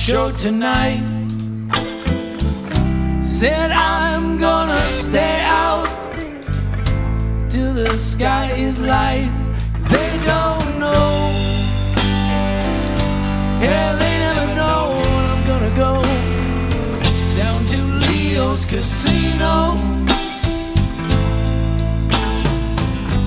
show tonight. Said I'm gonna stay out till the sky is light. 'Cause they don't know, yeah, they never know when I'm gonna go down to Leo's Casino.